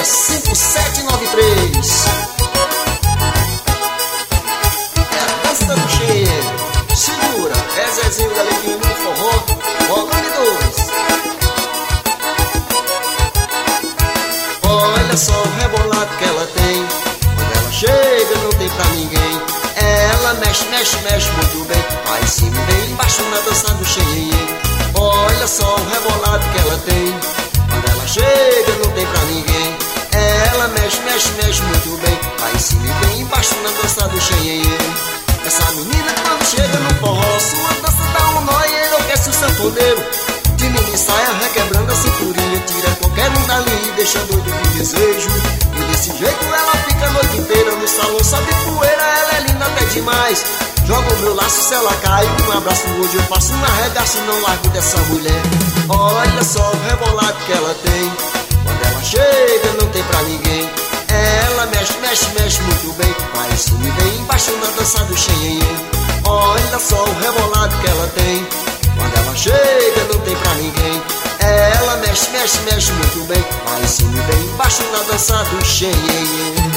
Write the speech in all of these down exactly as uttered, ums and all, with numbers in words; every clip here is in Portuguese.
Liga cinco sete nove três. É a dança do cheiro. Segura, é Zezinho Galeguinho no forró, volume dois. Olha só o rebolado que ela tem. Quando ela chega não tem pra ninguém. Ela mexe, mexe, mexe muito bem. Aí sim vem embaixo na dança do cheio. Olha só o rebolado que ela tem. Quando ela chega não tem pra ninguém. Ela mexe, mexe, mexe muito bem. Aí sim vem embaixo na dança do cheio. Essa menina quando chega no forró, sua dança dá um nó e enlouquece o sanfoneiro. De mini saia requebrando a cinturinha, tira qualquer um dali e deixa doido de desejo. E desse jeito ela fica a noite inteira no salão, sobe poeira, ela é linda até demais. Joga o meu laço se ela cai, um abraço hoje eu faço um arregaço e não largo dessa mulher. Olha só o rebolado que ela tem. Quando ela chega não tem pra ninguém. Ela mexe, mexe, mexe muito bem. Aí sim vem embaixo na dança do xenhenhen. Olha só o rebolado que ela tem. Quando ela chega não tem pra ninguém. Ela mexe, mexe, mexe muito bem. Aí sim vem embaixo na dança do xenhenhen.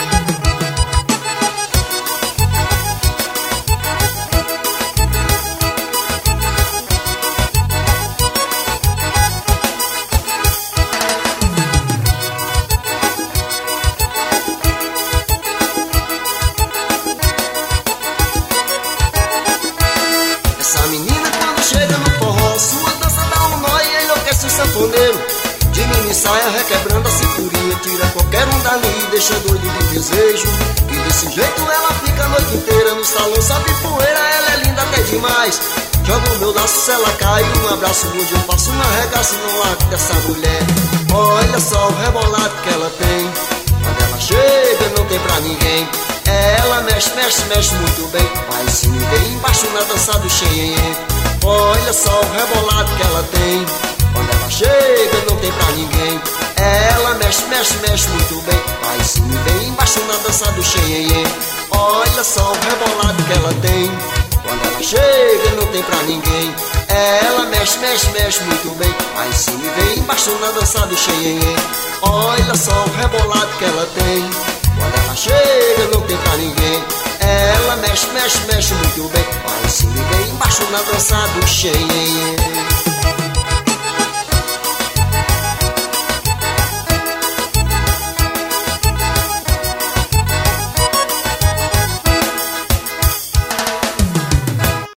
Essa menina quando chega no forró, sua dança dá um nó e enlouquece o sanfoneiro. De mini saia requebrando a cinturinha, tira qualquer um dali e deixa doido de desejo. E desse jeito ela fica a noite inteira no salão, sobe poeira, ela é linda até demais. Joga o meu laço se ela cai, um abraço hoje eu faço um arregaço no largo dessa mulher. Olha só o rebolado que ela tem. Quando ela chega não tem pra ninguém. Ela mexe, mexe, mexe muito bem. Aí sim vem embaixo na dança do xenhenhen. Olha só o rebolado que ela tem. Quando ela chega não tem pra ninguém. Ela mexe, mexe, mexe muito bem. Aí sim vem embaixo na dança do xenhenhen. Olha só o rebolado que ela tem. Quando ela chega não tem pra ninguém. Ela mexe, mexe, mexe muito bem. Aí sim vem embaixo na dança do xenhenhen. Olha só o rebolado que ela tem. Quando ela chega não tem pra ninguém. Ela mexe, mexe, mexe muito bem. Aí sim vem embaixo na dança do xenhenhen.